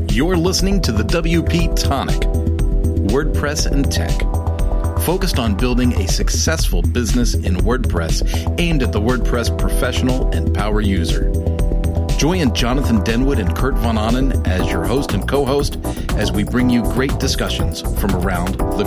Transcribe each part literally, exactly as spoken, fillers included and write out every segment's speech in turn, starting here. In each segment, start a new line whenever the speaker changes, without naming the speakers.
You're listening to the W P Tonic, WordPress and Tech, focused on building a successful business in WordPress aimed at the WordPress professional and power user. Join Jonathan Denwood and Kurt Von Ahnen as your host and co-host as we bring you great discussions from around the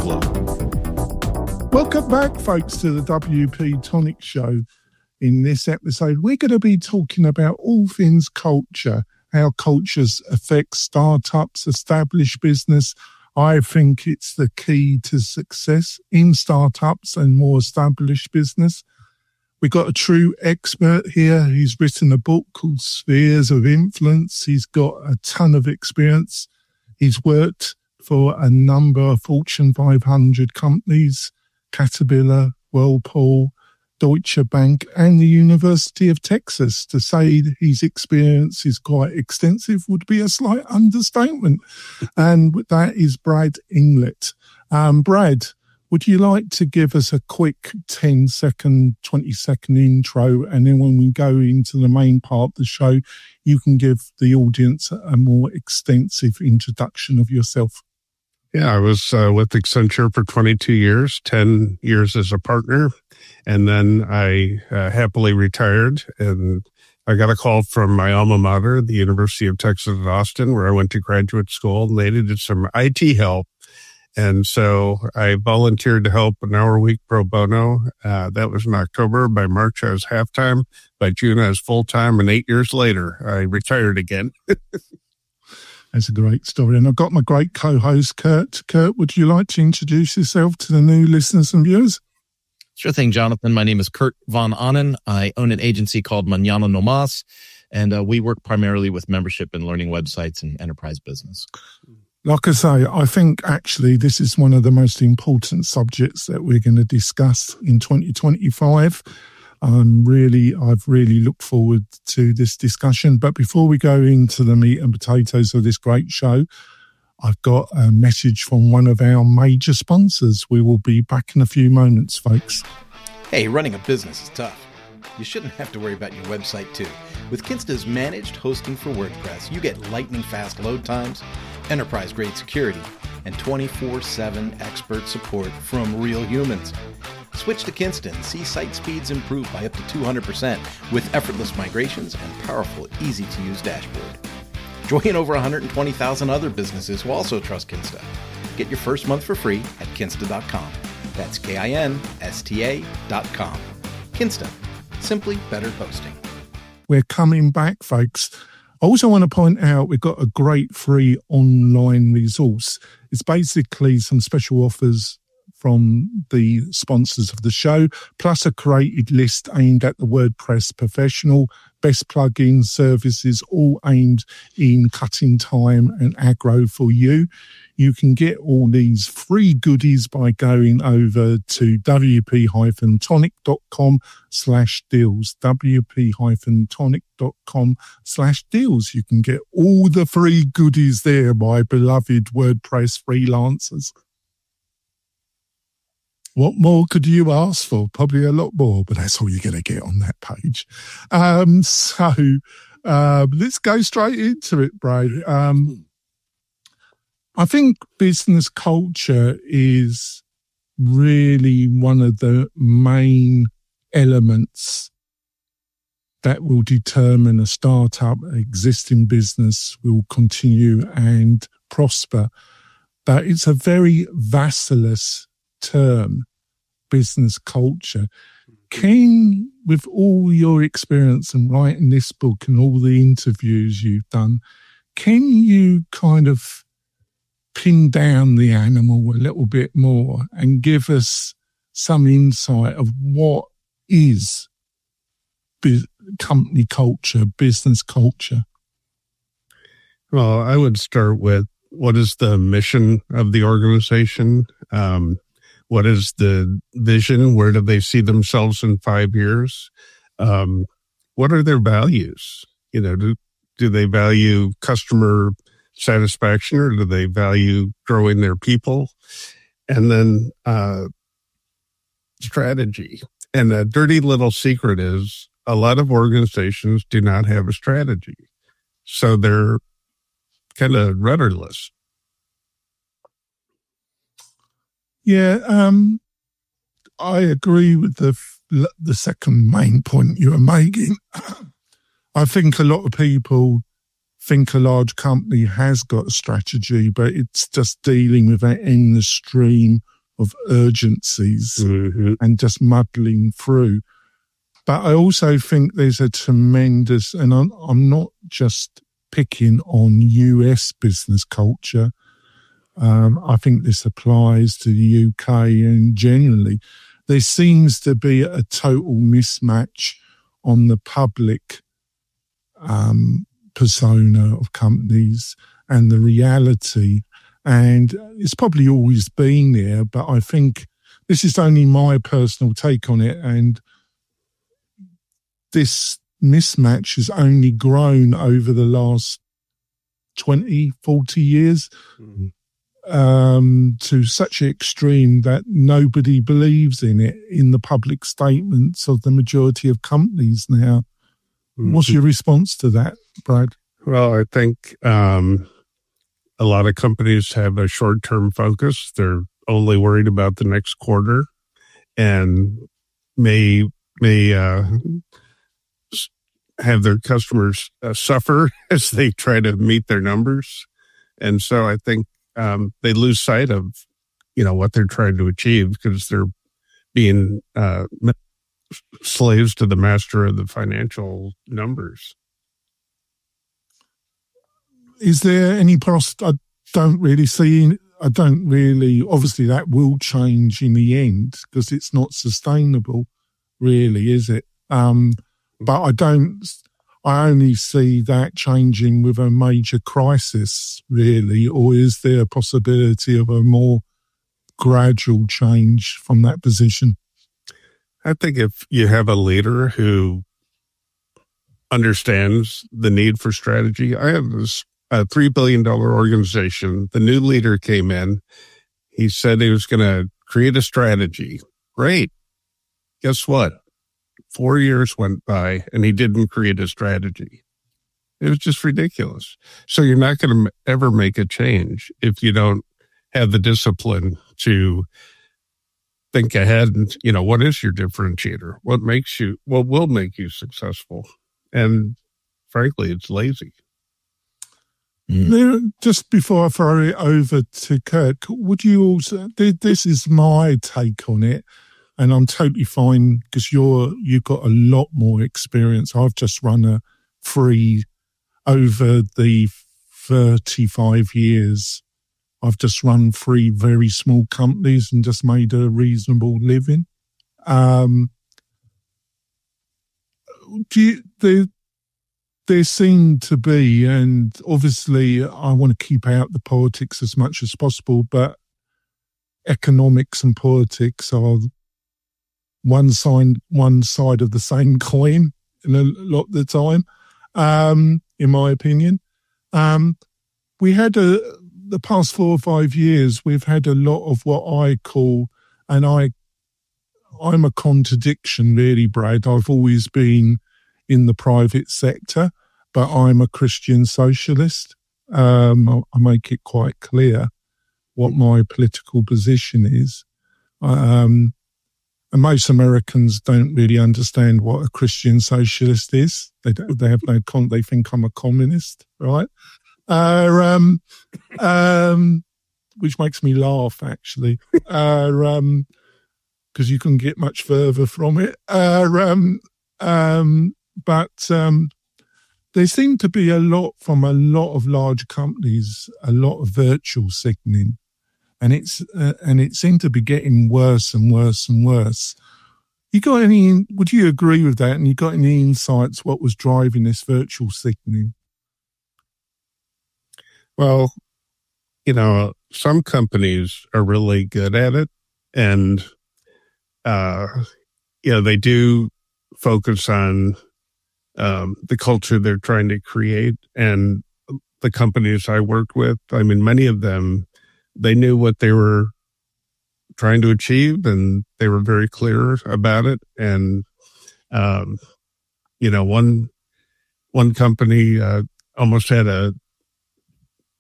globe.
Welcome back, folks, to the W P Tonic Show. In this episode, we're going to be talking about all things culture, how cultures affect startups, established business. I think it's the key to success in startups and more established business. We've got a true expert here. He's written a book called Spheres of Influence. He's got a ton of experience. He's worked for a number of Fortune five hundred companies, Caterpillar, Whirlpool, Deutsche Bank, and the University of Texas. To say his experience is quite extensive would be a slight understatement. And that is Brad Inglett. Um, Brad, would you like to give us a quick ten second, twenty second intro? And then when we go into the main part of the show, you can give the audience a more extensive introduction of yourself.
Yeah, I was uh, with Accenture for twenty-two years, ten years as a partner. And then I uh, happily retired, and I got a call from my alma mater, the University of Texas at Austin, where I went to graduate school, and they needed some I T help. And so I volunteered to help an hour a week pro bono. Uh, that was in October. By March, I was half-time. By June, I was full-time. And eight years later, I retired again.
That's a great story. And I've got my great co-host, Kurt. Kurt, would you like to introduce yourself to the new listeners and viewers?
Sure thing, Jonathan. My name is Kurt Von Ahnen. I own an agency called Mañana No Mas, and uh, we work primarily with membership and learning websites and enterprise business.
Like I say, I think actually this is one of the most important subjects that we're going to discuss in twenty twenty-five. Um, really, I've really looked forward to this discussion. But before we go into the meat and potatoes of this great show, I've got a message from one of our major sponsors. We will be back in a few moments, folks.
Hey, running a business is tough. You shouldn't have to worry about your website, too. With Kinsta's managed hosting for WordPress, you get lightning-fast load times, enterprise-grade security, and twenty-four seven expert support from real humans. Switch to Kinsta and see site speeds improve by up to two hundred percent with effortless migrations and powerful, easy-to-use dashboard. Join over one hundred twenty thousand other businesses who also trust Kinsta. Get your first month for free at kinsta dot com. That's K I N S T A dot com. Kinsta. Simply better hosting.
We're coming back, folks. I also want to point out we've got a great free online resource. It's basically some special offers from the sponsors of the show, plus a created list aimed at the WordPress professional, best plugin services, all aimed in cutting time and aggro for you. You can get all these free goodies by going over to wp-tonic.com slash deals, wp-tonic.com slash deals. You can get all the free goodies there, my beloved WordPress freelancers. What more could you ask for? Probably a lot more, but that's all you're going to get on that page. Um, so um, let's go straight into it, Brad. Um, I think business culture is really one of the main elements that will determine a startup, existing business will continue and prosper. But it's a very valueless term, business culture. Can, with all your experience in writing this book and all the interviews you've done, can you kind of pin down the animal a little bit more and give us some insight of what is bu- company culture, business culture?
Well, I would start with what is the mission of the organization? Um, What is the vision? Where do they see themselves in five years? Um, what are their values? You know, do, do they value customer satisfaction or do they value growing their people? And then uh, strategy. And a dirty little secret is a lot of organizations do not have a strategy. So they're kind of rudderless.
Yeah, um, I agree with the the second main point you were making. I think a lot of people think a large company has got a strategy, but it's just dealing with that endless stream of urgencies mm-hmm. and just muddling through. But I also think there's a tremendous, and I'm, I'm not just picking on U S business culture. Um, I think this applies to the U K and generally. There seems to be a total mismatch on the public um, persona of companies and the reality. And it's probably always been there, but I think this is only my personal take on it. And this mismatch has only grown over the last twenty, forty years. Mm-hmm. Um, to such an extreme that nobody believes in it in the public statements of the majority of companies now. Mm-hmm. What's your response to that, Brad?
Well, I think um, a lot of companies have a short-term focus. They're only worried about the next quarter and may may uh, have their customers uh, suffer as they try to meet their numbers. And so I think Um, they lose sight of, you know, what they're trying to achieve because they're being uh, slaves to the master of the financial numbers.
Is there any pros? I don't really see. I don't really. Obviously, that will change in the end because it's not sustainable, really, is it? Um, but I don't. I only see that changing with a major crisis, really, or is there a possibility of a more gradual change from that position?
I think if you have a leader who understands the need for strategy, I have this a three billion dollars organization. The new leader came in. He said he was going to create a strategy. Great. Guess what? Four years went by and he didn't create a strategy. It was just ridiculous. So you're not going to ever make a change if you don't have the discipline to think ahead and, you know, what is your differentiator? What makes you, what will make you successful? And frankly, it's lazy.
Mm. Just before I throw it over to Kirk, would you also, this is my take on it. And I'm totally fine because you're, you've got a lot more experience. I've just run a free over the thirty-five years. I've just run three very small companies and just made a reasonable living. Um, do you, there, there seem to be, and obviously I want to keep out the politics as much as possible, but economics and politics are one side, one side of the same coin in a lot of the time, um, in my opinion. Um, we had a, the past four or five years, we've had a lot of what I call, and I, I'm a contradiction really, Brad. I've always been in the private sector, but I'm a Christian socialist. Um, I, I make it quite clear what my political position is. Um, And most Americans don't really understand what a Christian socialist is. They don't, they have no con. They think I'm a communist, right? Uh, um, um, which makes me laugh actually, uh, um, because you couldn't get much further from it. Uh, um, um, but um, there seemed to be a lot from a lot of large companies, a lot of virtual signaling. And it's uh, and it seemed to be getting worse and worse and worse. You got any? Would you agree with that? And you got any insights? What was driving this virtual signaling?
Well, you know, some companies are really good at it, and uh, you know they do focus on um, the culture they're trying to create. And the companies I worked with, I mean, many of them, they knew what they were trying to achieve and they were very clear about it. And, um, you know, one, one company, uh, almost had a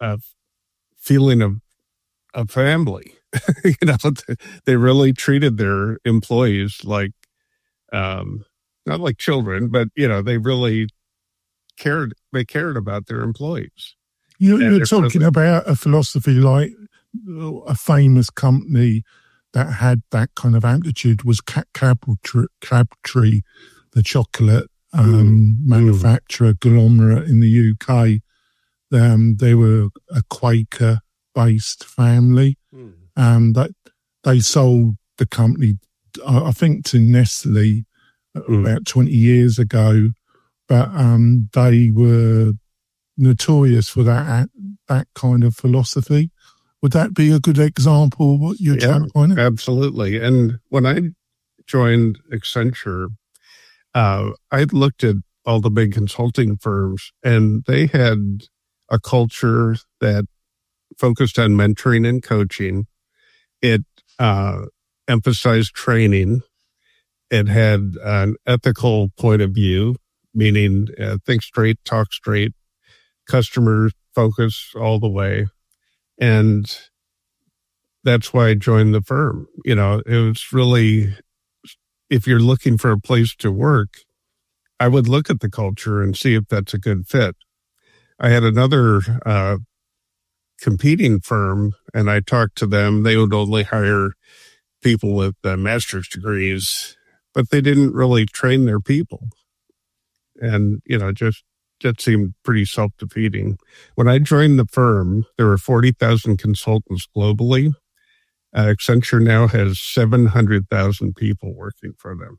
a feeling of a family. You know, they really treated their employees like, um, not like children, but, you know, they really cared. They cared about their employees.
You, you're talking really, about a philosophy like a famous company that had that kind of attitude was Cadbury, Cadbury, the chocolate um, mm, manufacturer mm. conglomerate in the U K. Um, they were a Quaker-based family. Mm. Um, that they sold the company, I think, to Nestle mm. about twenty years ago. But um, they were notorious for that that kind of philosophy. Would that be a good example of what you're
yeah,
trying to point out?
Absolutely. And when I joined Accenture, uh, I looked at all the big consulting firms, and they had a culture that focused on mentoring and coaching. It uh, emphasized training. It had an ethical point of view, meaning uh, think straight, talk straight, customer focus all the way. And that's why I joined the firm. You know, it was really, if you're looking for a place to work, I would look at the culture and see if that's a good fit. I had another uh, competing firm, and I talked to them. They would only hire people with uh, master's degrees, but they didn't really train their people. And, you know, just that seemed pretty self-defeating. When I joined the firm, there were forty thousand consultants globally. Uh, Accenture now has seven hundred thousand people working for them.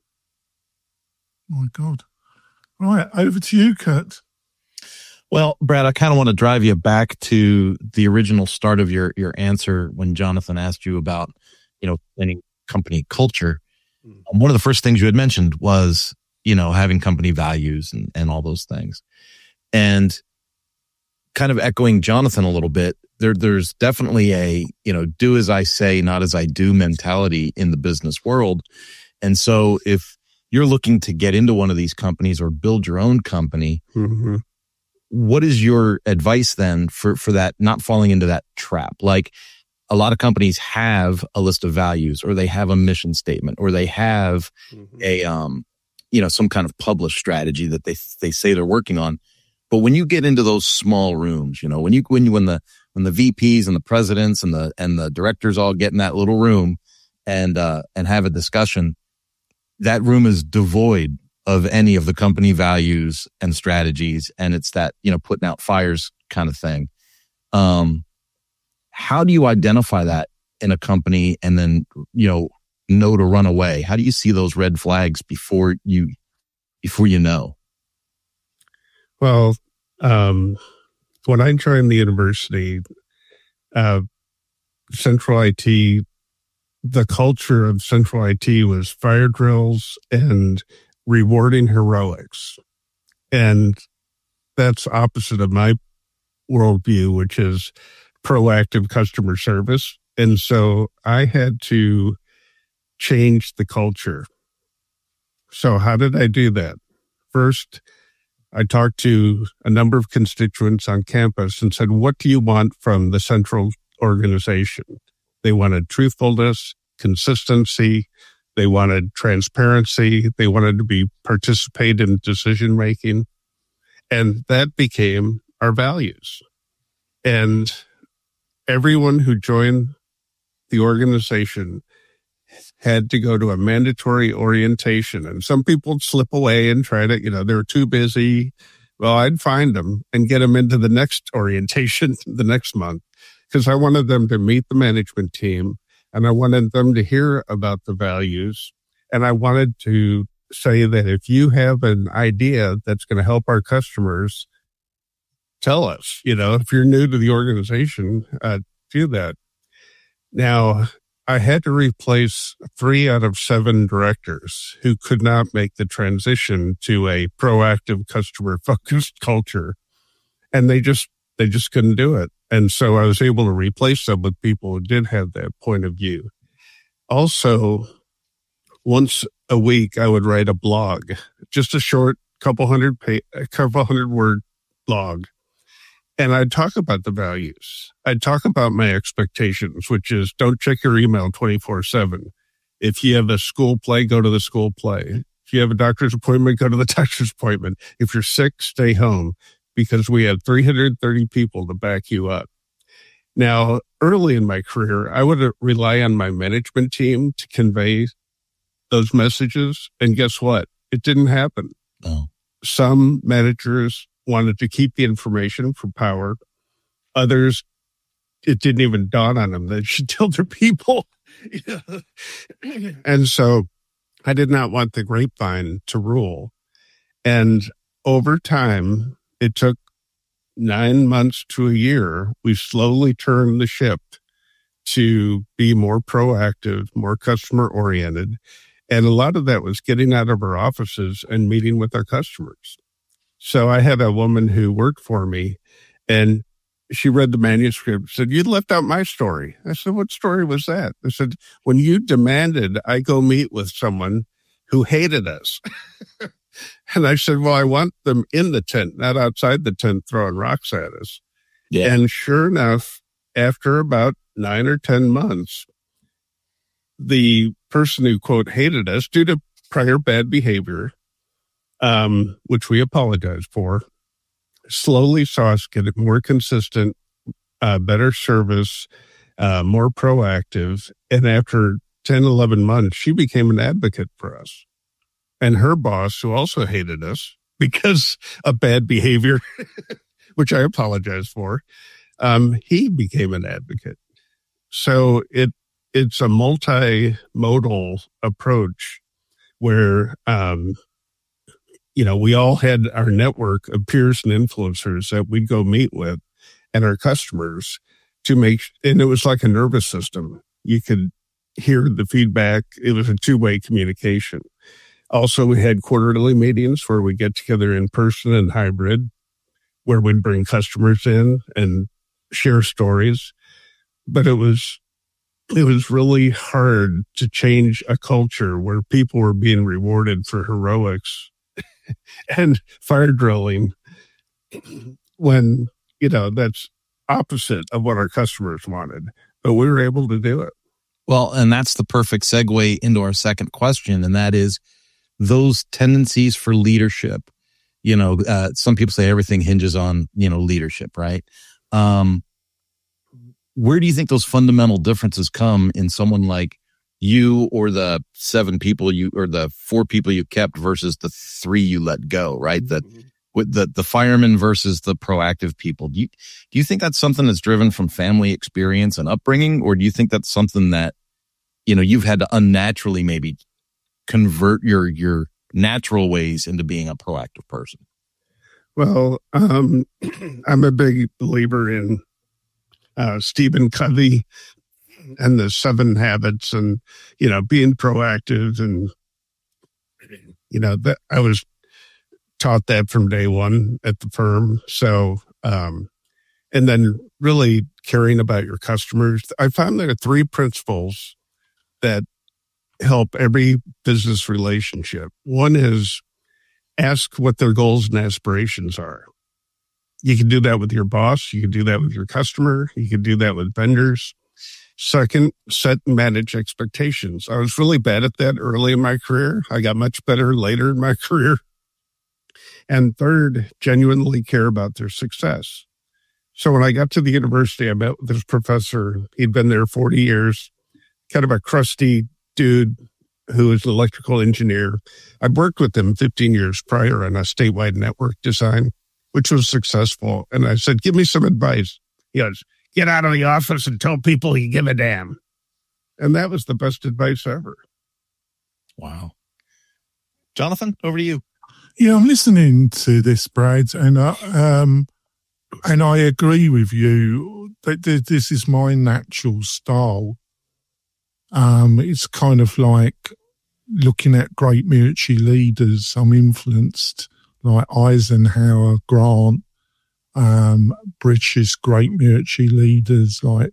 Oh my God. Right, over to you, Kurt.
Well, Brad, I kind of want to drive you back to the original start of your, your answer when Jonathan asked you about, you know, any company culture. Mm. Um, one of the first things you had mentioned was, you know, having company values and, and all those things. And kind of echoing Jonathan a little bit, there, there's definitely a, you know, do as I say, not as I do mentality in the business world. And so if you're looking to get into one of these companies or build your own company, mm-hmm. what is your advice then for, for that, not falling into that trap? Like a lot of companies have a list of values, or they have a mission statement, or they have mm-hmm. a, um, you know, some kind of published strategy that they, they say they're working on. But when you get into those small rooms, you know, when you, when you, when the, when the V Ps and the presidents and the, and the directors all get in that little room and, uh, and have a discussion, that room is devoid of any of the company values and strategies. And it's that, you know, putting out fires kind of thing. Um, how do you identify that in a company and then, you know, know to run away? How do you see those red flags before you, before you know?
Well, um, when I joined the university, uh, Central I T, the culture of Central I T was fire drills and rewarding heroics. And that's opposite of my worldview, which is proactive customer service. And so I had to change the culture. So how did I do that? First, I talked to a number of constituents on campus and said, what do you want from the central organization? They wanted truthfulness, consistency. They wanted transparency. They wanted to be participate in decision making. And that became our values. And everyone who joined the organization had to go to a mandatory orientation. And some people would slip away and try to, you know, they were too busy. Well, I'd find them and get them into the next orientation the next month, because I wanted them to meet the management team and I wanted them to hear about the values. And I wanted to say that if you have an idea that's going to help our customers, tell us. You know, if you're new to the organization, uh, do that. Now, I had to replace three out of seven directors who could not make the transition to a proactive customer focused culture. And they just, they just couldn't do it. And so I was able to replace them with people who did have that point of view. Also, once a week, I would write a blog, just a short couple hundred page, a couple hundred word blog. And I'd talk about the values. I'd talk about my expectations, which is don't check your email twenty-four seven. If you have a school play, go to the school play. If you have a doctor's appointment, go to the doctor's appointment. If you're sick, stay home, because we had three hundred thirty people to back you up. Now, early in my career, I would rely on my management team to convey those messages. And guess what? It didn't happen.
Oh.
Some managers wanted to keep the information for power. Others, it didn't even dawn on them that they should tell their people. And so I did not want the grapevine to rule. And over time, it took nine months to a year. We slowly turned the ship to be more proactive, more customer oriented. And a lot of that was getting out of our offices and meeting with our customers. So I had a woman who worked for me, and she read the manuscript, said, "You left out my story." I said, "What story was that?" I said, "When you demanded I go meet with someone who hated us." And I said, "Well, I want them in the tent, not outside the tent throwing rocks at us."
Yeah.
And sure enough, after about nine or ten months, the person who, quote, hated us due to prior bad behavior, um, which we apologized for, slowly saw us get more consistent, uh, better service, uh, more proactive. And after ten, eleven months, she became an advocate for us. And her boss, who also hated us because of bad behavior, which I apologize for, um, he became an advocate. So it it's a multimodal approach where, um, you know, we all had our network of peers and influencers that we'd go meet with and our customers to make, and it was like a nervous system. You could hear the feedback. It was a two-way communication. Also, we had quarterly meetings where we get together in person and hybrid, where we'd bring customers in and share stories. But it was, it was really hard to change a culture where people were being rewarded for heroics and fire drilling when, you know, that's opposite of what our customers wanted. But we were able to do it.
Well, and that's the perfect segue into our second question, and that is those tendencies for leadership. You know, uh, some people say everything hinges on, you know, leadership, right? Um, where do you think those fundamental differences come in someone like you or the seven people you or the four people you kept versus the three you let go, right? That with the the firemen versus the proactive people. Do you do you think that's something that's driven from family experience and upbringing, or do you think that's something that, you know, you've had to unnaturally maybe convert your your natural ways into being a proactive person?
Well, um, I'm a big believer in uh, Stephen Covey and the seven habits, and, you know, being proactive. And, you know, that I was taught that from day one at the firm. So, um, and then really caring about your customers. I found there are three principles that help every business relationship. One is ask what their goals and aspirations are. You can do that with your boss. You can do that with your customer. You can do that with vendors. Second, set and manage expectations. I was really bad at that early in my career. I got much better later in my career. And third, genuinely care about their success. So when I got to the university, I met with this professor. He'd been there forty years, kind of a crusty dude who was an electrical engineer. I worked with him fifteen years prior on a statewide network design, which was successful. And I said, give me some advice. He goes, get out of the office and tell people you give a damn. And that was the best advice ever.
Wow. Jonathan, over to you.
Yeah, I'm listening to this, Brad, and I, um, and I agree with you that this is my natural style. Um, it's kind of like looking at great military leaders. I'm influenced like Eisenhower, Grant, um, British great military leaders, like,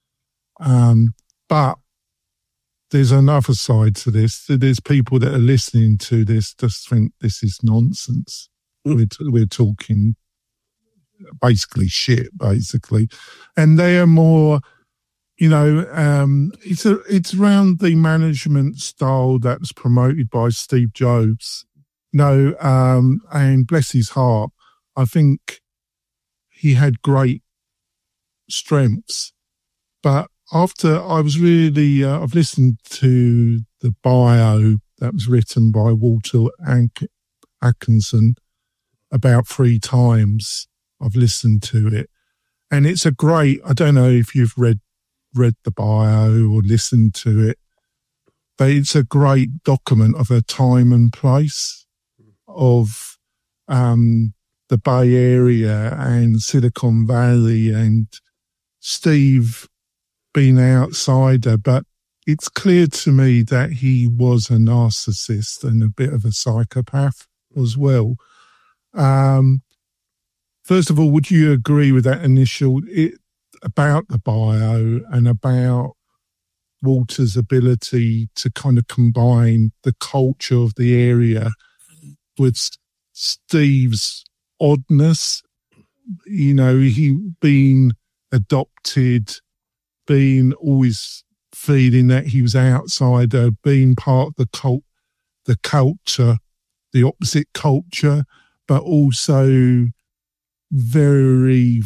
um, but there's another side to this. There's people that are listening to this just think this is nonsense. Mm. We're, we're talking basically shit, basically. And they are more, you know, um, it's a, it's around the management style that was promoted by Steve Jobs. No, um, and bless his heart, I think he had great strengths. But after I was really, uh, I've listened to the bio that was written by Walter Atkinson about three times. I've listened to it. And it's a great, I don't know if you've read read the bio or listened to it, but it's a great document of a time and place of um, the Bay Area and Silicon Valley and Steve being an outsider. But it's clear to me that he was a narcissist and a bit of a psychopath as well. Um, first of all, would you agree with that initial it, about the bio and about Walter's ability to kind of combine the culture of the area with Steve's oddness? You know, he being adopted, being always feeling that he was outsider, being part of the cult, the culture, the opposite culture, but also very,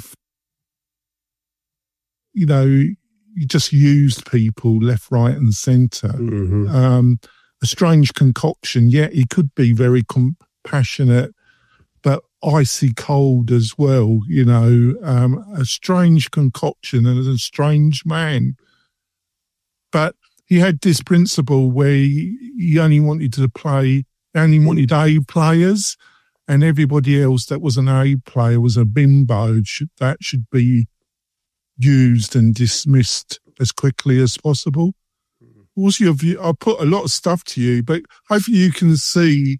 you know, you just used people left, right and centre.
Mm-hmm.
Um, a strange concoction. Yeah, he could be very compassionate, but icy cold as well, you know, um, a strange concoction and a strange man. But he had this principle where he, he only wanted to play, only wanted A players, and everybody else that was an A player was a bimbo. Should, that should be used and dismissed as quickly as possible. What's your view? I'll put a lot of stuff to you, but hopefully you can see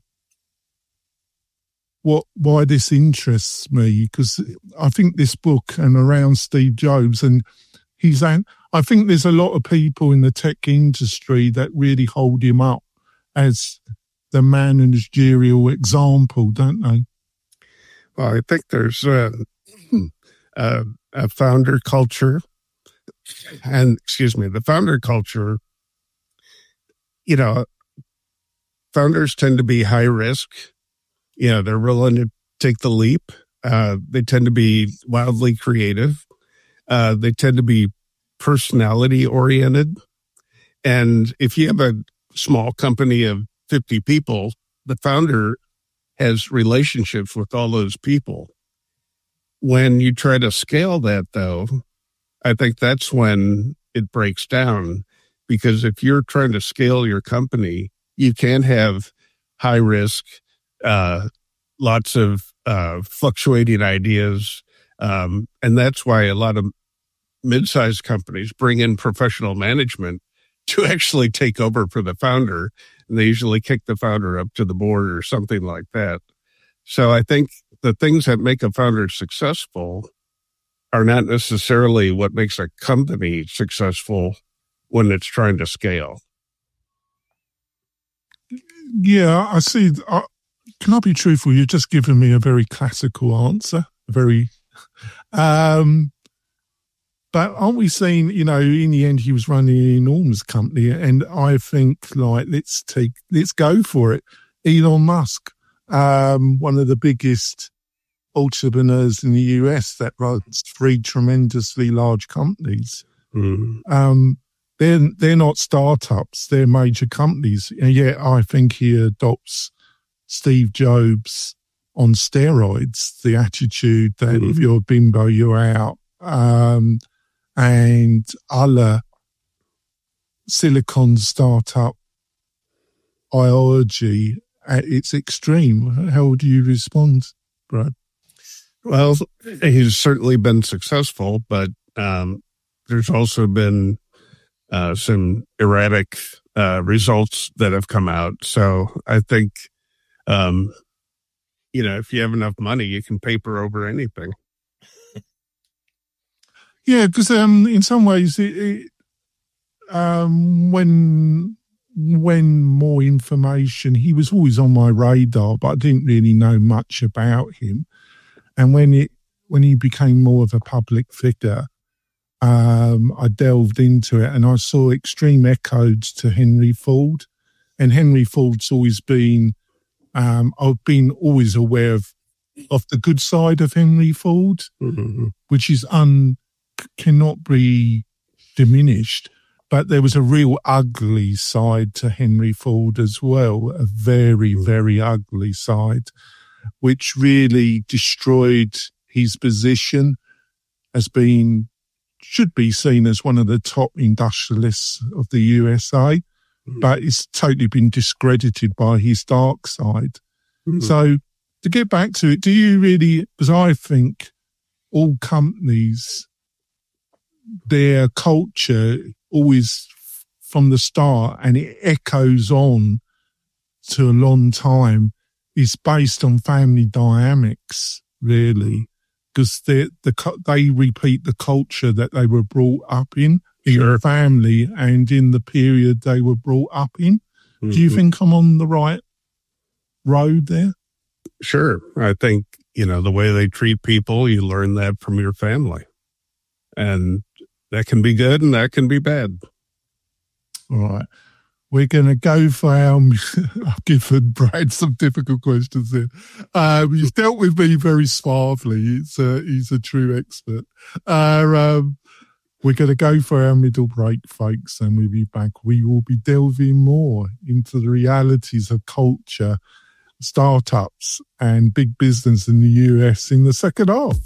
what why this interests me, because I think this book and around Steve Jobs, and he's I think there's a lot of people in the tech industry that really hold him up as the managerial example, don't they?
Well, I think there's uh, uh, a founder culture, and excuse me, the founder culture, you know, founders tend to be high risk. You know, they're willing to take the leap. Uh, they tend to be wildly creative. Uh, they tend to be personality oriented. And if you have a small company of fifty people, the founder has relationships with all those people. When you try to scale that, though, I think that's when it breaks down, because if you're trying to scale your company, you can have high risk, uh, lots of uh, fluctuating ideas. Um, and that's why a lot of mid-sized companies bring in professional management to actually take over for the founder. And they usually kick the founder up to the board or something like that. So I think the things that make a founder successful are not necessarily what makes a company successful when it's trying to scale.
Yeah, I see. I, can I be truthful? You're just giving me a very classical answer. Very, um, but aren't we seeing, you know, in the end, he was running an enormous company, and I think, like, let's take, let's go for it. Elon Musk, um, one of the biggest entrepreneurs in the U S that runs three tremendously large companies.
Mm.
Um, they're they're not startups; they're major companies. And yet, I think he adopts Steve Jobs on steroids. The attitude that mm. if you're a bimbo, you're out. Um, and other silicon startup ideology at its extreme. How would you respond, Brad?
Well, he's certainly been successful, but um, there's also been uh, some erratic uh, results that have come out. So I think, um, you know, if you have enough money, you can paper over anything.
Yeah, because um, in some ways, it, it, um, when when more information, he was always on my radar, but I didn't really know much about him. And when it when he became more of a public figure, um, I delved into it and I saw extreme echoes to Henry Ford. And Henry Ford's always been, um, I've been always aware of, of the good side of Henry Ford, mm-hmm. which is un, cannot be diminished. But there was a real ugly side to Henry Ford as well, a very, very ugly side, which really destroyed his position as being, should be seen as one of the top industrialists of the U S A, mm-hmm. but it's totally been discredited by his dark side. Mm-hmm. So to get back to it, do you really, because I think all companies, their culture always from the start, and it echoes on to a long time, is based on family dynamics, really, because they the they repeat the culture that they were brought up in, in sure. family and in the period they were brought up in. Mm-hmm. Do you think I'm on the right road there?
Sure. I think, you know, the way they treat people, you learn that from your family. And that can be good and that can be bad.
All right. We're going to go for our, I've given Brad some difficult questions here. Um, he's dealt with me very suavely. He's a, he's a true expert. Uh, um, we're going to go for our middle break, folks, and we'll be back. We will be delving more into the realities of culture, startups, and big business in the U S in the second half.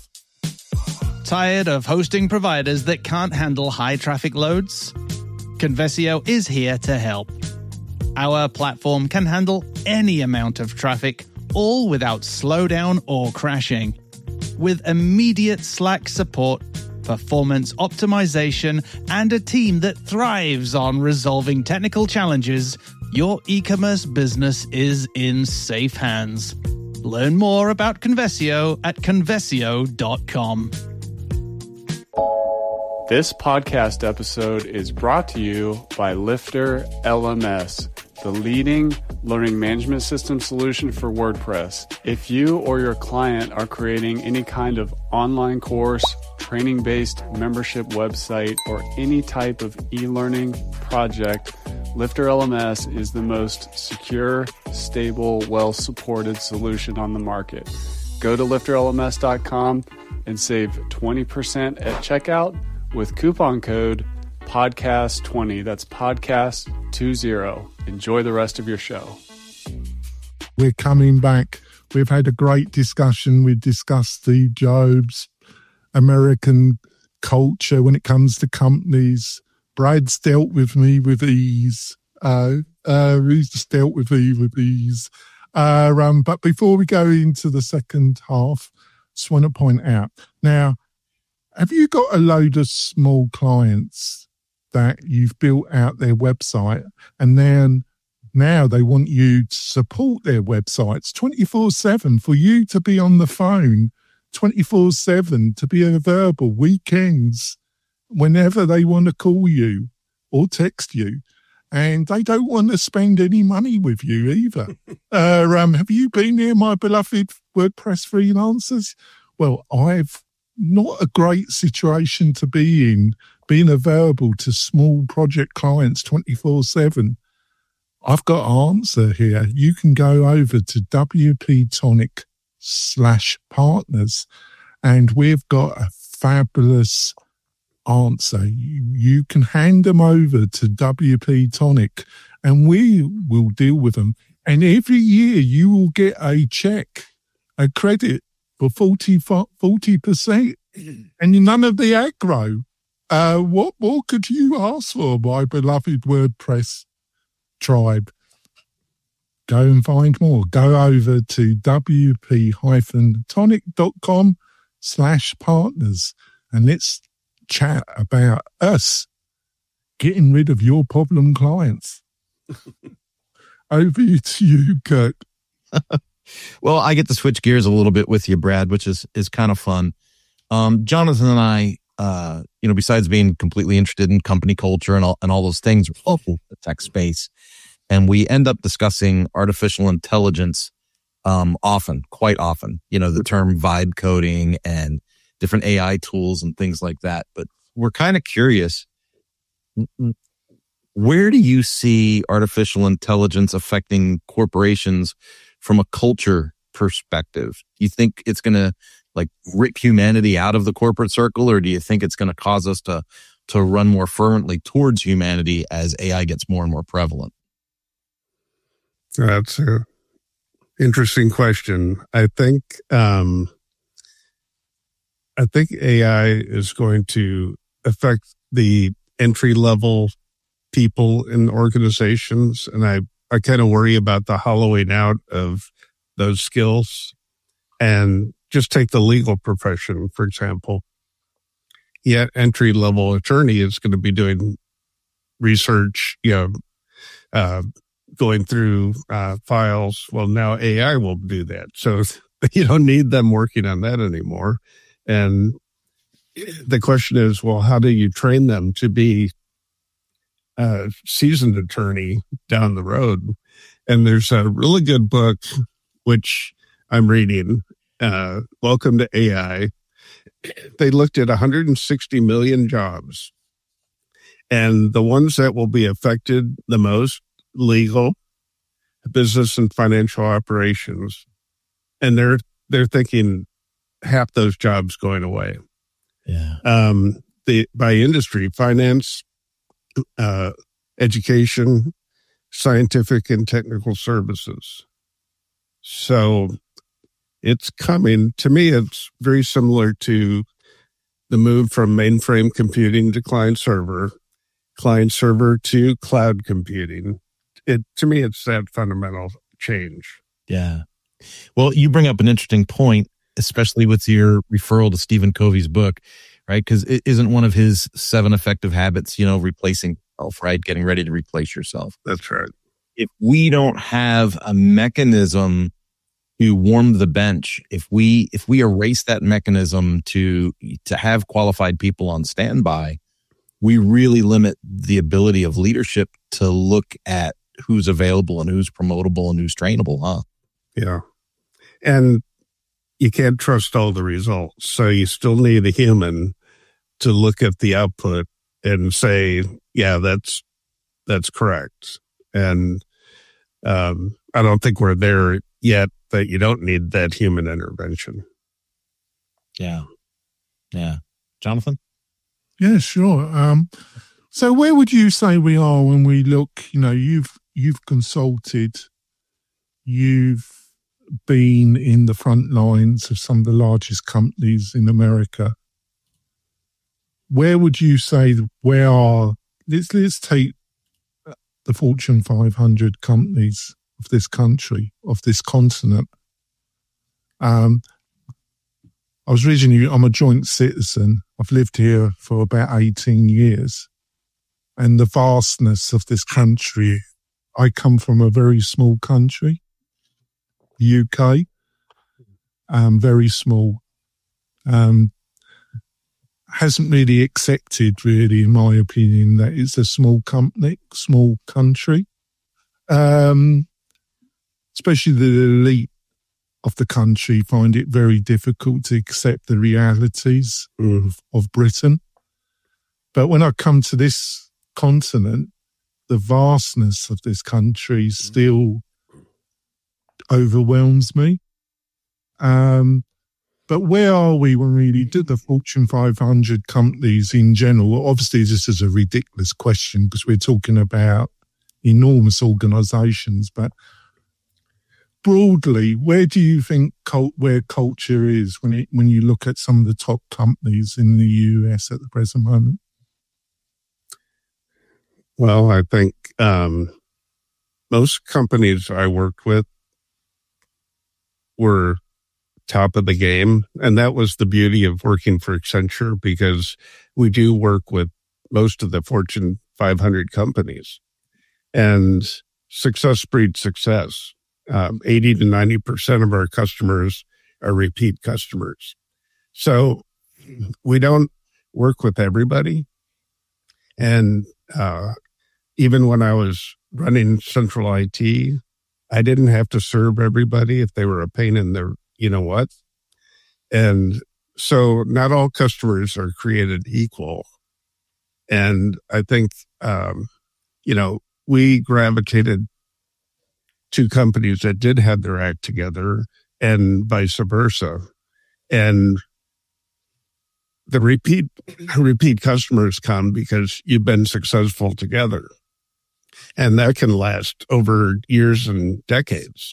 Tired of hosting providers that can't handle high traffic loads? Convesio is here to help. Our platform can handle any amount of traffic, all without slowdown or crashing. With immediate Slack support, performance optimization, and a team that thrives on resolving technical challenges, your e-commerce business is in safe hands. Learn more about Convesio at convesio dot com.
This podcast episode is brought to you by Lifter L M S, the leading learning management system solution for WordPress. If you or your client are creating any kind of online course, training-based membership website, or any type of e-learning project, Lifter L M S is the most secure, stable, well-supported solution on the market. Go to lifter L M S dot com and save twenty percent at checkout with coupon code podcast twenty. That's podcast twenty. Enjoy the rest of your show.
We're coming back. We've had a great discussion. We discussed Steve Jobs, American culture when it comes to companies. Brad's dealt with me with ease. Uh, uh, he's just dealt with me with ease. Uh, um, but before we go into the second half, just want to point out now, have you got a load of small clients that you've built out their website and then now they want you to support their websites twenty-four seven, for you to be on the phone twenty-four seven, to be available weekends, whenever they want to call you or text you, and they don't want to spend any money with you either. uh, um, have you been here, my beloved WordPress freelancers? Well, I've not a great situation to be in, being available to small project clients twenty-four seven. I've got an answer here. You can go over to W P Tonic slash partners, and we've got a fabulous answer. You, you can hand them over to W P Tonic and we will deal with them. And every year you will get a check, a credit for forty percent, and none of the aggro. Uh, what more could you ask for, my beloved WordPress tribe? Go and find more. Go over to W P tonic dot com slash partners and let's chat about us getting rid of your problem clients. Over to you, Kurt.
Well, I get to switch gears a little bit with you, Brad, which is is kind of fun. Um, Jonathan and I, uh, you know, besides being completely interested in company culture and all and all those things, we're also in the tech space, and we end up discussing artificial intelligence um, often, quite often. You know, the term vibe coding and different A I tools and things like that. But we're kind of curious, where do you see artificial intelligence affecting corporations from a culture perspective? Do you think it's going to like rip humanity out of the corporate circle, or do you think it's going to cause us to to run more fervently towards humanity as A I gets more and more prevalent?
That's an interesting question. I think um, I think A I is going to affect the entry level people in organizations, and I I kind of worry about the hollowing out of those skills. And just take the legal profession, for example. Yet entry level attorney is going to be doing research, you know, uh, going through uh, files. Well, now A I will do that. So you don't need them working on that anymore. And the question is, well, how do you train them to be a seasoned attorney down the road? And there's a really good book, which I'm reading, uh, Welcome to A I. They looked at one hundred sixty million jobs, and the ones that will be affected the most, legal, business and financial operations. And they're, they're thinking half those jobs going away.
Yeah.
Um, the, by industry, finance, uh, education, scientific and technical services. So it's coming. To me, it's very similar to the move from mainframe computing to client server, client server to cloud computing. It, to me, it's that fundamental change.
Yeah. Well, you bring up an interesting point, especially with your referral to Stephen Covey's book, right? Because it isn't one of his seven effective habits, you know, replacing yourself, right? Getting ready to replace yourself.
That's right.
If we don't have a mechanism to warm the bench, if we if we erase that mechanism to to have qualified people on standby, we really limit the ability of leadership to look at who's available and who's promotable and who's trainable, huh?
Yeah. And you can't trust all the results. So you still need a human to look at the output and say, yeah, that's that's correct. And um, I don't think we're there yet, that you don't need that human intervention.
Yeah. Yeah. Jonathan?
Yeah, sure. Um, so where would you say we are when we look, you know, you've, you've consulted, you've been in the front lines of some of the largest companies in America. Where would you say, where are, let's, let's take the Fortune five hundred companies of this country, of this continent. Um, I was originally, I'm a joint citizen. I've lived here for about eighteen years. And the vastness of this country, I come from a very small country, U K, um, very small. Um, hasn't really accepted, really, in my opinion, that it's a small company, small country. Um, especially the elite of the country find it very difficult to accept the realities mm. of, of Britain. But when I come to this continent, the vastness of this country still overwhelms me. Um, but where are we when we do the Fortune five hundred companies in general? Obviously, this is a ridiculous question because we're talking about enormous organizations, but broadly, where do you think cult, where culture is when it, when you look at some of the top companies in the U S at the present moment?
Well, I think um, most companies I worked with were top of the game. And that was the beauty of working for Accenture, because we do work with most of the Fortune five hundred companies. And success breeds success. Um, eighty to ninety percent of our customers are repeat customers. So we don't work with everybody. And uh, even when I was running central I T, I didn't have to serve everybody if they were a pain in their, you know what? And so not all customers are created equal. And I think, um, you know, we gravitated to companies that did have their act together and vice versa. And the repeat, repeat customers come because you've been successful together. And that can last over years and decades.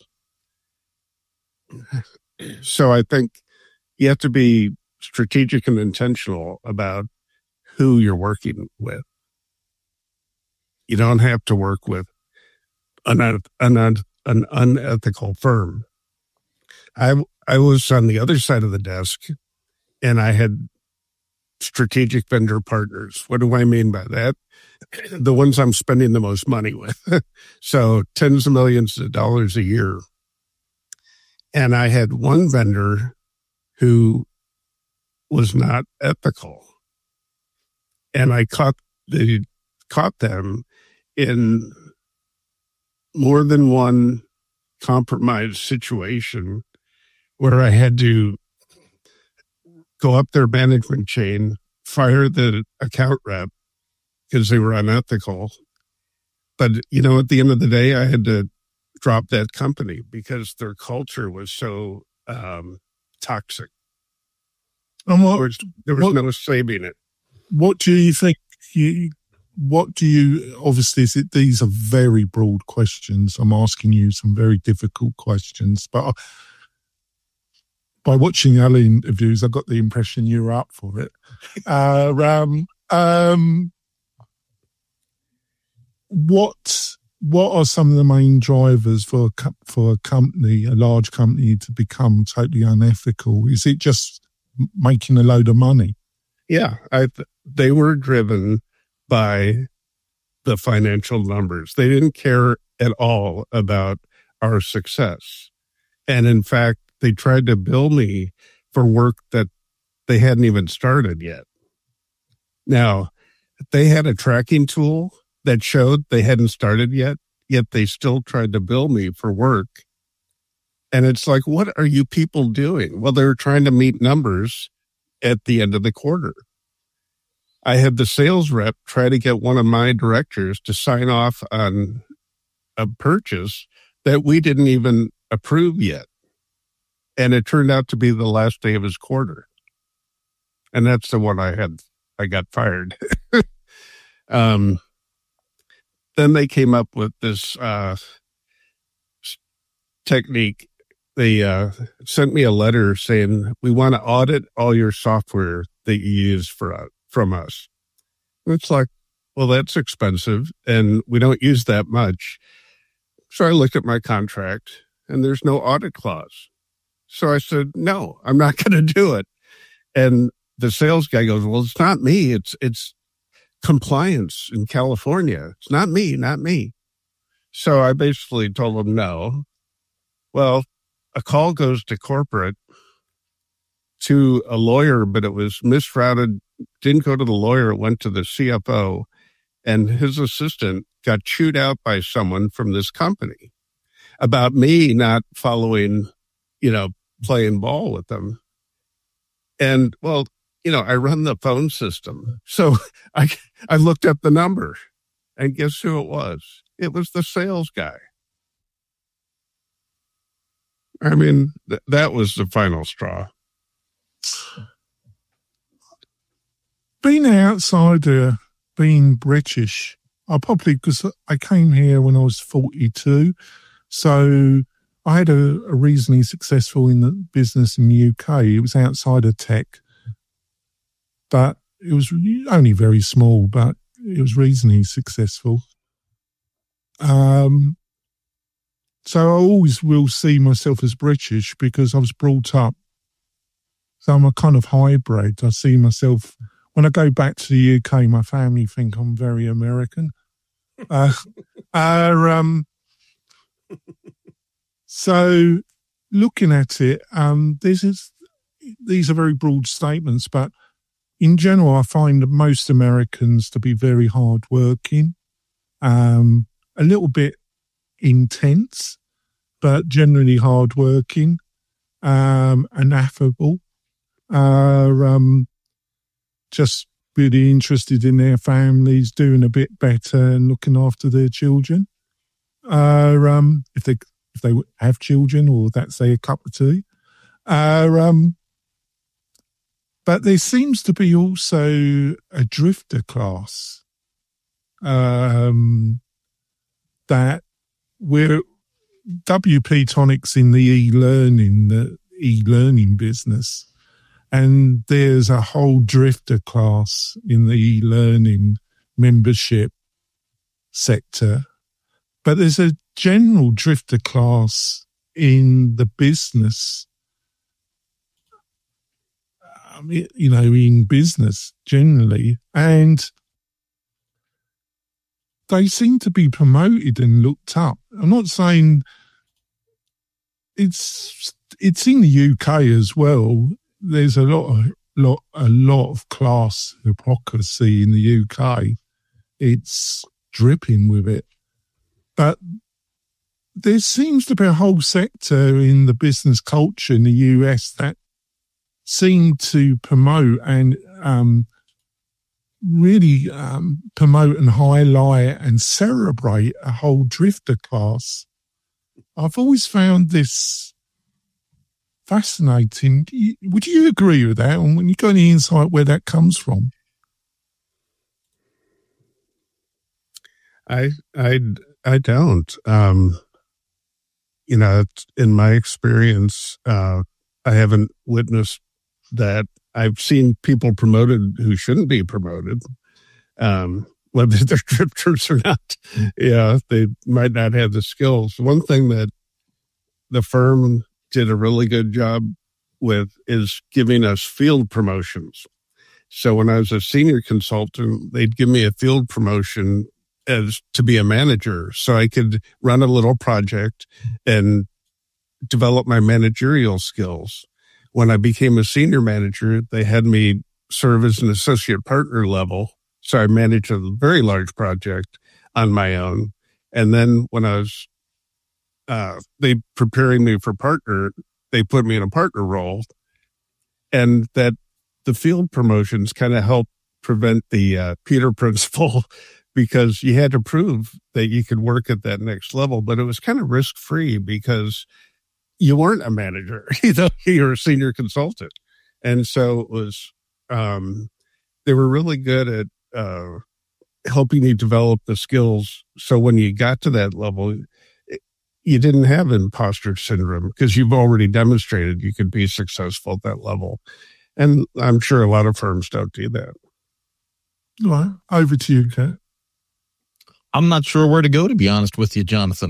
So I think you have to be strategic and intentional about who you're working with. You don't have to work with an, an, an unethical firm. I, I was on the other side of the desk, and I had strategic vendor partners. What do I mean by that? The ones I'm spending the most money with. So tens of millions of dollars a year. And I had one vendor who was not ethical. And I caught the, caught them in more than one compromised situation where I had to go up their management chain, fire the account rep because they were unethical. But, you know, at the end of the day, I had to drop that company because their culture was so um, toxic.
And what,
there was, there was
what,
no saving it.
What do you think you, what do you, obviously these are very broad questions. I'm asking you some very difficult questions, but by watching other interviews, I got the impression you were up for it. Uh, um, um, what what are some of the main drivers for a, for a company, a large company, to become totally unethical? Is it just making a load of money?
Yeah, I th- they were driven by the financial numbers. They didn't care at all about our success. And in fact, they tried to bill me for work that they hadn't even started yet. Now, they had a tracking tool that showed they hadn't started yet, yet they still tried to bill me for work. And it's like, what are you people doing? Well, they were trying to meet numbers at the end of the quarter. I had the sales rep try to get one of my directors to sign off on a purchase that we didn't even approve yet. And it turned out to be the last day of his quarter. And that's the one I had, I got fired. um, then they came up with this uh, technique. They uh, sent me a letter saying, we want to audit all your software that you use for uh, from us. It's like, well, that's expensive and we don't use that much. So I looked at my contract and there's no audit clause. So I said, no, I'm not going to do it. And the sales guy goes, well, it's not me. It's, it's compliance in California. It's not me, not me. So I basically told him no. Well, a call goes to corporate to a lawyer, but it was misrouted. Didn't go to the lawyer. It went to the C F O, and his assistant got chewed out by someone from this company about me not following, you know, playing ball with them. And well, you know, I run the phone system. So I, I looked up the number, and guess who it was? It was the sales guy. I mean, th- that was the final straw.
Being an outsider, being British, I probably, because I came here when I was forty-two, so I had a, a reasonably successful in the business in the U K. It was outside of tech, but it was only very small, but it was reasonably successful. Um, so I always will see myself as British because I was brought up. So I'm a kind of hybrid. I see myself, when I go back to the U K, my family think I'm very American. Uh, uh, um, so looking at it, um, this is, these are very broad statements, but in general, I find most Americans to be very hardworking, um, a little bit intense, but generally hardworking, um, and affable. are um, just really interested in their families, doing a bit better and looking after their children. Uh, um, if they if they have children, or that's a cup of tea. Uh, um, but there seems to be also a drifter class um, that we're W P Tonics in the e-learning, the e-learning business. And there's a whole drifter class in the e-learning membership sector. But there's a general drifter class in the business, um, you know, in business generally. And they seem to be promoted and looked up. I'm not saying it's it's in the U K as well. There's a lot of lot a lot of class hypocrisy in the U K. It's dripping with it. But there seems to be a whole sector in the business culture in the U S that seem to promote and um, really um, promote and highlight and celebrate a whole drifter class. I've always found this fascinating. Would you agree with that? And when you got any insight where that comes from?
I I I don't. Um, you know, in my experience, uh, I haven't witnessed that. I've seen people promoted who shouldn't be promoted, um, whether they're drifters or not. Yeah, they might not have the skills. One thing that the firm did a really good job with is giving us field promotions. So when I was a senior consultant, they'd give me a field promotion as to be a manager, so I could run a little project and develop my managerial skills. When I became a senior manager, they had me serve as an associate partner level. So I managed a very large project on my own. And then when I was, uh, they preparing me for partner, they put me in a partner role, and that the field promotions kind of helped prevent the uh, Peter principle, because you had to prove that you could work at that next level, but it was kind of risk free because you weren't a manager, you know, you're a senior consultant. And so it was, um, they were really good at, uh, helping you develop the skills. So when you got to that level, it, you didn't have imposter syndrome because you've already demonstrated you could be successful at that level. And I'm sure a lot of firms don't do that.
All right. Over to you, Kat.
I'm not sure where to go, to be honest with you, Jonathan.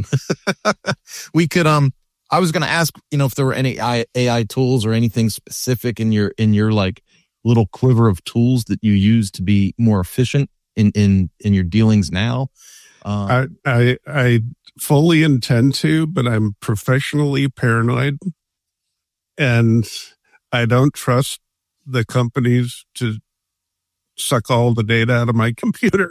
we could, um, I was going to ask, you know, if there were any A I tools or anything specific in your, in your like little quiver of tools that you use to be more efficient in, in, in your dealings now.
Uh, I, I, I fully intend to, but I'm professionally paranoid, and I don't trust the companies to suck all the data out of my computer.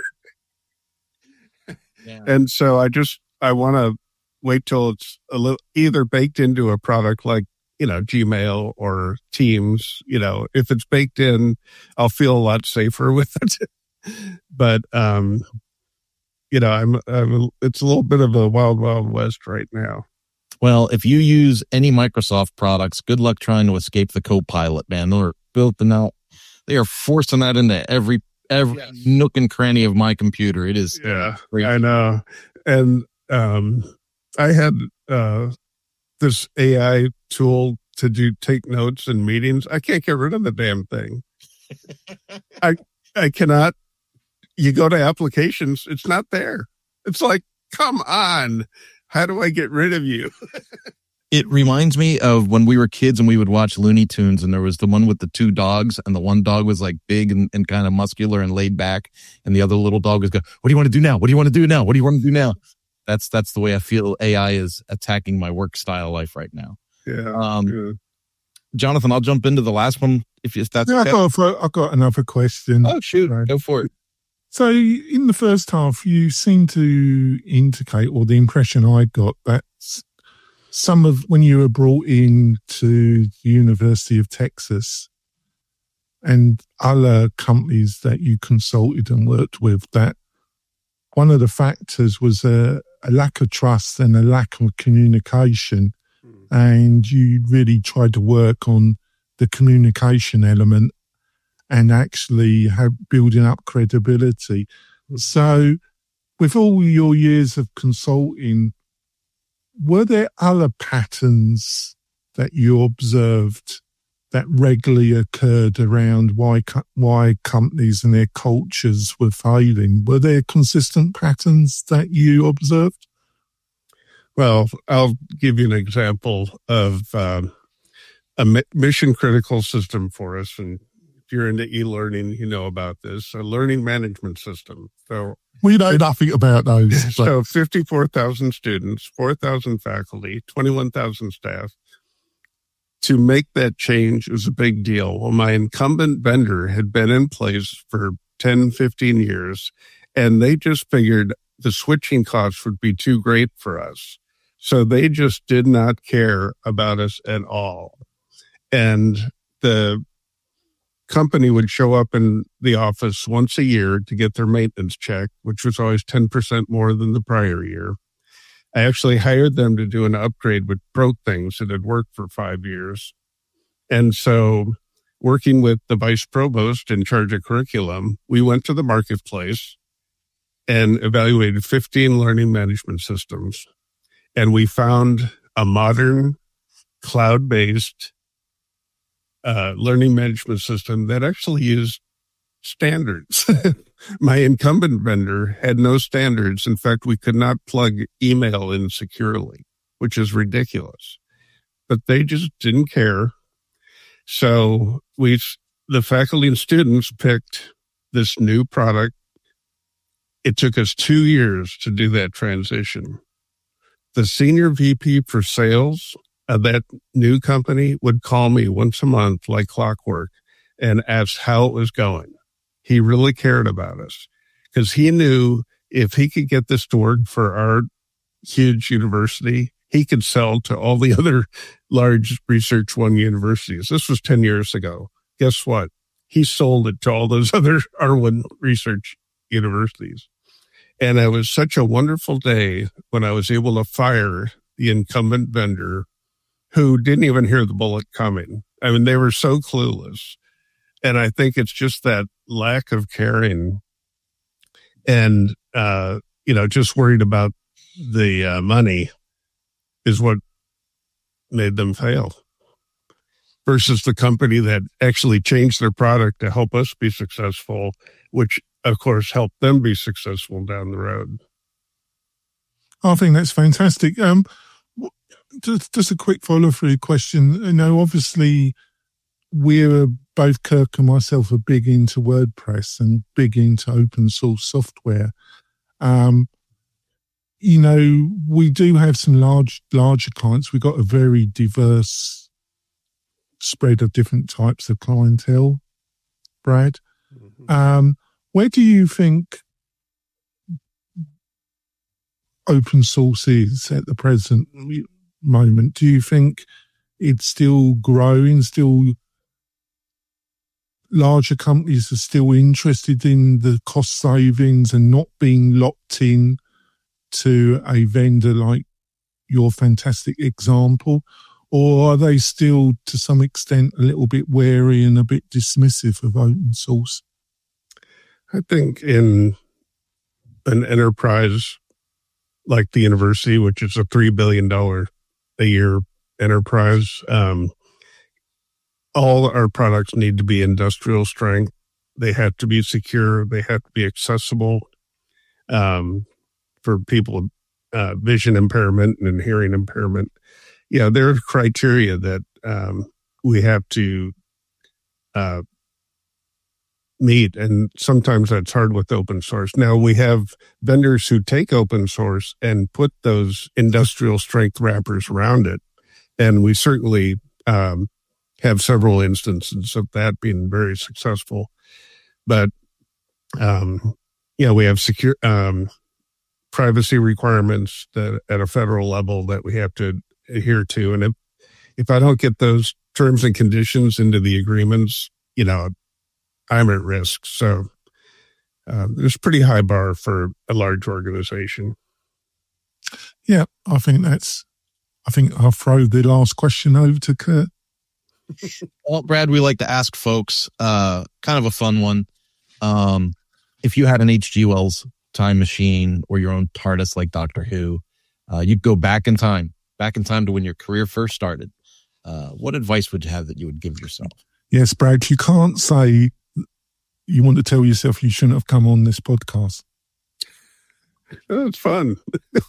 Yeah. And so I just, I want to wait till it's a little either baked into a product like, you know, Gmail or Teams. You know, if it's baked in, I'll feel a lot safer with it. But, um, you know, I'm, I'm, it's a little bit of a wild, wild west right now.
Well, if you use any Microsoft products, good luck trying to escape the Copilot, man. They're built out. They are forcing that into every every yes. nook and cranny of my computer. It is.
Yeah, crazy. I know. And um, I had uh, this A I tool to do take notes in meetings. I can't get rid of the damn thing. I I cannot. You go to applications, it's not there. It's like, come on. How do I get rid of you?
It reminds me of when we were kids and we would watch Looney Tunes, and there was the one with the two dogs, and the one dog was like big and, and kind of muscular and laid back, and the other little dog was going, what do you want to do now? What do you want to do now? What do you want to do now? That's that's the way I feel A I is attacking my work style life right now.
Yeah.
Um,
good.
Jonathan, I'll jump into the last one if, if that's
yeah,
okay.
I've got, I've got another question.
Oh, shoot. Right. Go for it.
So in the first half, you seem to indicate, or the impression I got, that some of, when you were brought in to the University of Texas, and other companies that you consulted and worked with, that one of the factors was a, a lack of trust and a lack of communication. Mm. And you really tried to work on the communication element and actually have building up credibility. Mm. So with all your years of consulting, were there other patterns that you observed that regularly occurred around why why companies and their cultures were failing? Were there consistent patterns that you observed?
Well, I'll give you an example of um, a mission critical system for us. And if you're into e-learning, you know about this, a learning management system. So
we know nothing about those.
So fifty-four thousand students, four thousand faculty, twenty-one thousand staff. To make that change was a big deal. Well, my incumbent vendor had been in place for ten, fifteen years, and they just figured the switching costs would be too great for us. So they just did not care about us at all. And the company would show up in the office once a year to get their maintenance check, which was always ten percent more than the prior year. I actually hired them to do an upgrade which broke things that had worked for five years. And so working with the vice provost in charge of curriculum, we went to the marketplace and evaluated fifteen learning management systems. And we found a modern cloud-based uh, learning management system that actually used standards. My incumbent vendor had no standards. In fact, we could not plug email in securely, which is ridiculous. But they just didn't care. So we, the faculty and students picked this new product. It took us two years to do that transition. The senior V P for sales of that new company would call me once a month like clockwork and ask how it was going. He really cared about us because he knew if he could get this to work for our huge university, he could sell to all the other large Research One universities. This was ten years ago. Guess what? He sold it to all those other R one research universities. And it was such a wonderful day when I was able to fire the incumbent vendor who didn't even hear the bullet coming. I mean, they were so clueless. And I think it's just that lack of caring and, uh, you know, just worried about the uh, money is what made them fail versus the company that actually changed their product to help us be successful, which of course helped them be successful down the road.
I think that's fantastic. Um, just, just a quick follow-through question. You know, obviously we're both, Kirk and myself, are big into WordPress and big into open source software. Um, you know, we do have some large, larger clients. We've got a very diverse spread of different types of clientele, Brad. Mm-hmm. Um, where do you think open source is at the present moment? Do you think it's still growing, still larger companies are still interested in the cost savings and not being locked in to a vendor like your fantastic example? Or are they still, to some extent, a little bit wary and a bit dismissive of open source?
I think in an enterprise like the university, which is a three billion dollars a year enterprise, um, all our products need to be industrial strength. They have to be secure. They have to be accessible um, for people with uh, vision impairment and hearing impairment. Yeah, there are criteria that um, we have to uh, meet, and sometimes that's hard with open source. Now, we have vendors who take open source and put those industrial strength wrappers around it, and we certainly um, have several instances of that being very successful. But, um, yeah, we have secure um, privacy requirements that at a federal level that we have to adhere to. And if, if I don't get those terms and conditions into the agreements, you know, I'm at risk. So uh, there's a pretty high bar for a large organization.
Yeah, I think that's, I think I'll throw the last question over to Kurt.
Well, Brad, we like to ask folks, uh, kind of a fun one. Um, if you had an H G Wells time machine or your own TARDIS like Doctor Who, uh, you'd go back in time, back in time to when your career first started. Uh, what advice would you have that you would give yourself?
Yes, Brad, you can't say you want to tell yourself you shouldn't have come on this podcast.
Oh, it's fun.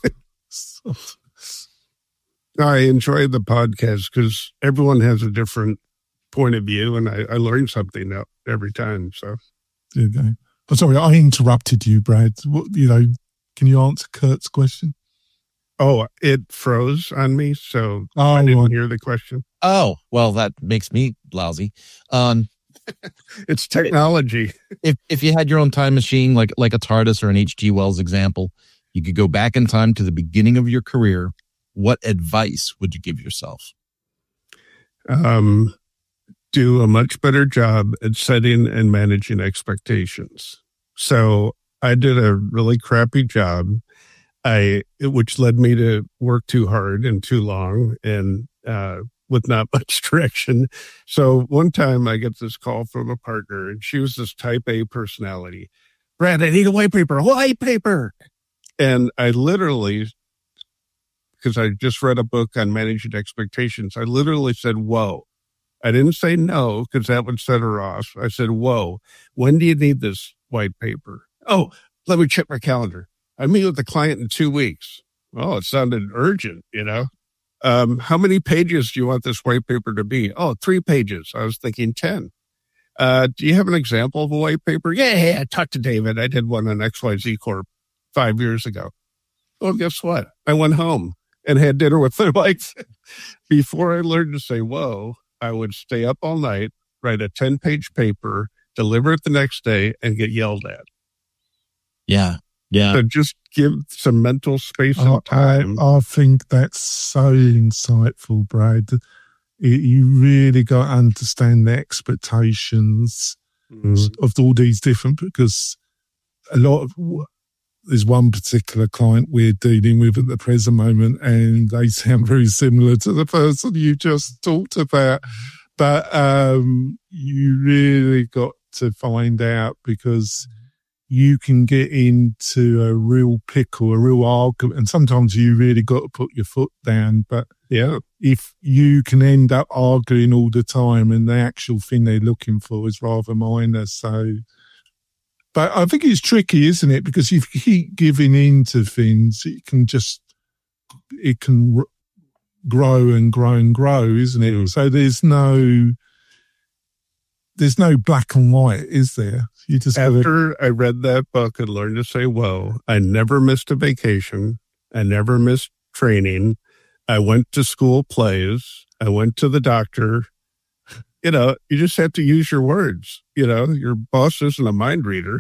I enjoy the podcast because everyone has a different point of view, and I, I learn something every time. So,
there you go. Oh, sorry, I interrupted you, Brad. What, you know, can you answer Kurt's question?
Oh, it froze on me, so
oh,
I didn't
right.
hear the question.
Oh, well, that makes me lousy. Um,
it's technology.
If if you had your own time machine, like like a TARDIS or an H G Wells example, you could go back in time to the beginning of your career. What advice would you give yourself?
Um, do a much better job at setting and managing expectations. So I did a really crappy job. I, which led me to work too hard and too long and, uh, with not much direction. So one time I get this call from a partner and she was this type A personality. Brad, I need a white paper, white paper. And I literally, because I just read a book on managing expectations, I literally said, whoa. I didn't say no because that would set her off. I said, whoa, when do you need this white paper? Oh, let me check my calendar. I meet with the client in two weeks. Well, it sounded urgent, you know. Um, how many pages do you want this white paper to be? Oh, three pages. I was thinking ten. Uh, do you have an example of a white paper? Yeah, yeah, I talked to David. I did one on X Y Z Corp five years ago. Well, guess what? I went home and had dinner with their wife. Before I learned to say, whoa, I would stay up all night, write a ten-page paper, deliver it the next day, and get yelled at.
Yeah. Yeah.
So just give some mental space and
I,
time.
I, I think that's so insightful, Brad. It, you really got to understand the expectations mm-hmm. of all these different, because a lot of, there's one particular client we're dealing with at the present moment, and they sound very similar to the person you just talked about. But um, you really got to find out, because you can get into a real pickle, a real argument, and sometimes you really got to put your foot down. But yeah, if you can end up arguing all the time and the actual thing they're looking for is rather minor. So, but I think it's tricky, isn't it? Because if you keep giving in to things, it can just, it can r- grow and grow and grow, isn't it? Mm. So there's no, there's no black and white, is there? You just
After gotta... I read that book and learned to say, whoa, I never missed a vacation. I never missed training. I went to school plays. I went to the doctor. You know, you just have to use your words. You know, your boss isn't a mind reader.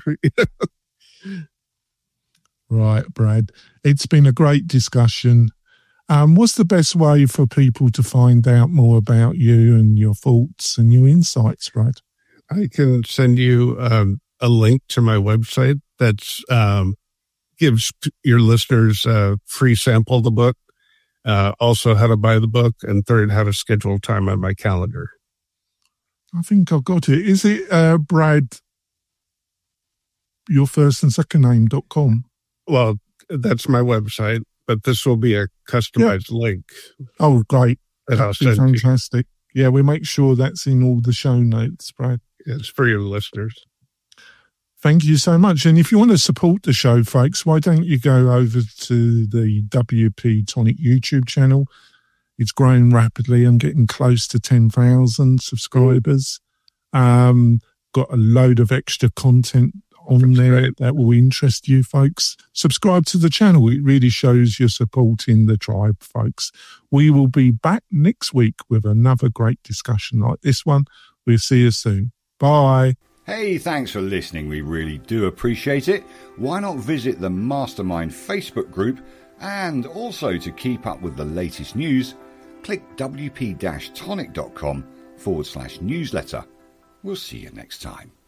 Right, Brad. It's been a great discussion. Um, what's the best way for people to find out more about you and your thoughts and your insights, Brad?
I can send you um, a link to my website that's um, gives your listeners a free sample of the book, uh, also how to buy the book, and third, how to schedule time on my calendar.
I think I've got it. Is it uh, Brad, your first and second name dot com?
Well, that's my website, but this will be a customized yeah. link.
Oh, great.
That
That'd be fantastic. You. Yeah, we make sure that's in all the show notes, Brad.
It's for your listeners.
Thank you so much. And if you want to support the show, folks, why don't you go over to the W P Tonic YouTube channel? It's growing rapidly and getting close to ten thousand subscribers. Um, got a load of extra content on That's there great. That will interest you, folks. Subscribe to the channel. It really shows you're supporting the tribe, folks. We will be back next week with another great discussion like this one. We'll see you soon. Bye.
Hey, thanks for listening. We really do appreciate it. Why not visit the Mastermind Facebook group? And also, to keep up with the latest news, click W P tonic dot com forward slash newsletter. We'll see you next time.